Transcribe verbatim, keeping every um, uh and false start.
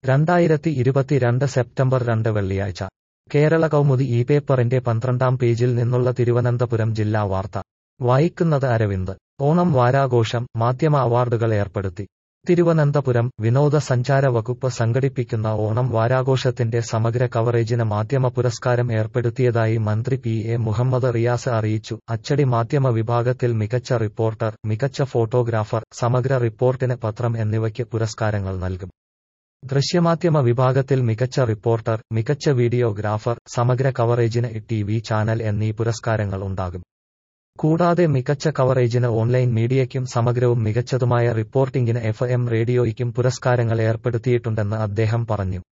രണ്ടായിരത്തി ഇരുപത്തിരണ്ട് സെപ്റ്റംബർ രണ്ട് വെള്ളിയാഴ്ച കേരള കൗമുദി ഈ പേപ്പറിന്റെ പന്ത്രണ്ടാം പേജിൽ നിന്നുള്ള തിരുവനന്തപുരം ജില്ലാ വാർത്ത വായിക്കുന്നത് അരവിന്ദ്. ഓണം വാരാഘോഷം, മാധ്യമ അവാർഡുകൾ ഏർപ്പെടുത്തി. തിരുവനന്തപുരം വിനോദസഞ്ചാര വകുപ്പ് സംഘടിപ്പിക്കുന്ന ഓണം വാരാഘോഷത്തിന്റെ സമഗ്ര കവറേജിന് മാധ്യമ പുരസ്കാരം ഏർപ്പെടുത്തിയതായി മന്ത്രി പി എ മുഹമ്മദ് റിയാസ് അറിയിച്ചു. അച്ചടി മാധ്യമ വിഭാഗത്തിൽ മികച്ച റിപ്പോർട്ടർ, മികച്ച ഫോട്ടോഗ്രാഫർ, സമഗ്ര റിപ്പോർട്ടിന് പത്രം എന്നിവയ്ക്ക് പുരസ്കാരങ്ങൾ നൽകും. ദൃശ്യമാധ്യമ വിഭാഗത്തിൽ മികച്ച റിപ്പോർട്ടർ, മികച്ച വീഡിയോഗ്രാഫർ, സമഗ്ര കവറേജിന് ടി വി ചാനൽ എന്നീ പുരസ്കാരങ്ങൾ ഉണ്ടാകും. കൂടാതെ മികച്ച കവറേജിന് ഓൺലൈൻ മീഡിയയ്ക്കും സമഗ്രവും മികച്ചതുമായ റിപ്പോർട്ടിംഗിന് എഫ് എം റേഡിയോയ്ക്കും പുരസ്കാരങ്ങൾ ഏർപ്പെടുത്തിയിട്ടുണ്ടെന്ന് അദ്ദേഹം പറഞ്ഞു.